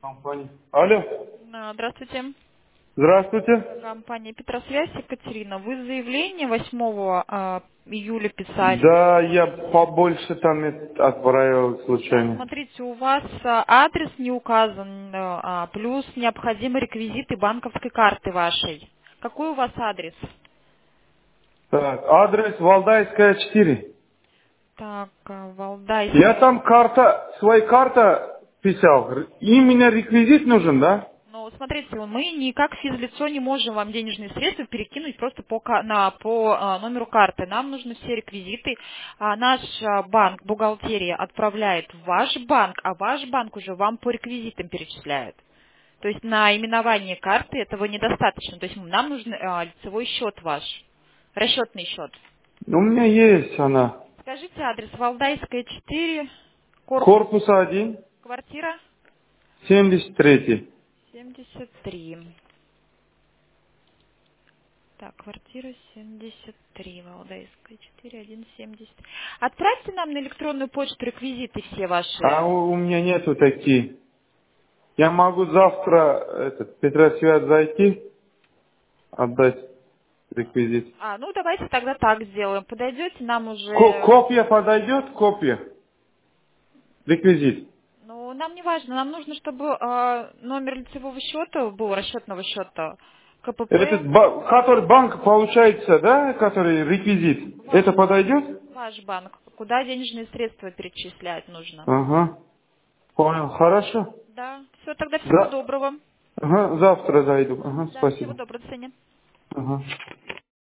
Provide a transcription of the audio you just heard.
Компания. Алло. Здравствуйте. Здравствуйте. Компания Петросвязь, Екатерина. Вы заявление 8 июля писали. Да, я побольше там отправил Да, случайно. смотрите, у вас адрес не указан, плюс необходимы реквизиты банковской карты вашей. Какой у вас адрес? Так, адрес Валдайская 4. Так, Я Валдайская. там своя карта писал. Именно реквизит нужен, да? Ну, смотрите, мы никак физлицо не можем вам денежные средства перекинуть просто по номеру карты. Нам нужны все реквизиты. Наш банк, бухгалтерия отправляет в ваш банк, а ваш банк уже вам по реквизитам перечисляет. То есть на именование карты этого недостаточно. То есть нам нужен лицевой счет ваш, расчетный счет. У меня есть она. Скажите адрес: Валдайская 4, корпус, Корпус 1, квартира 73. 73. Так, квартира 73, Валдайская 4, 170. Отправьте нам на электронную почту реквизиты все А ваши. у меня нету такие. Я могу завтра Петросвязь зайти, отдать реквизит. Ну давайте тогда так сделаем. Подойдете нам уже. Копия подойдет? Копия. Реквизит. Ну, нам не важно, нам нужно, чтобы номер лицевого счета был, расчетного счета, КПП, Который банк получается, да, который реквизит, ваш, это подойдет? ваш банк, куда денежные средства перечислять нужно. Ага, понял, хорошо. Да, все, тогда всего доброго. Ага, завтра зайду. Ага, Да, всего спасибо. доброго, до свидания. Ага.